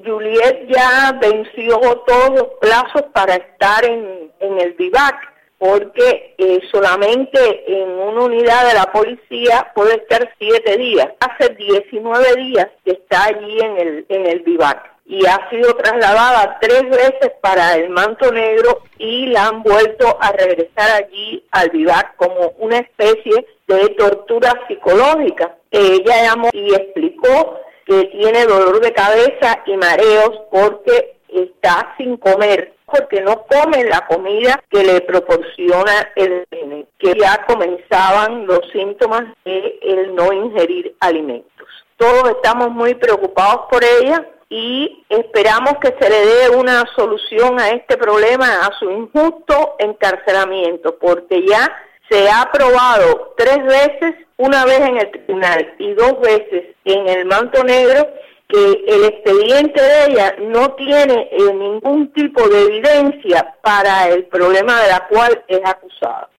Juliet ya venció todos los plazos para estar en el VIVAC, porque solamente en una unidad de la policía puede estar 7 días. Hace 19 días que está allí en el VIVAC y ha sido trasladada 3 veces para el Manto Negro y la han vuelto a regresar allí al VIVAC como una especie de tortura psicológica. Ella llamó y explicó que tiene dolor de cabeza y mareos porque está sin comer, porque no come la comida que le proporciona el nene, que ya comenzaban los síntomas de el no ingerir alimentos. Todos estamos muy preocupados por ella y esperamos que se le dé una solución a este problema, a su injusto encarcelamiento, porque ya se ha aprobado 3 veces, una vez en el tribunal y 2 veces en el Manto Negro, que el expediente de ella no tiene ningún tipo de evidencia para el problema de la cual es acusada.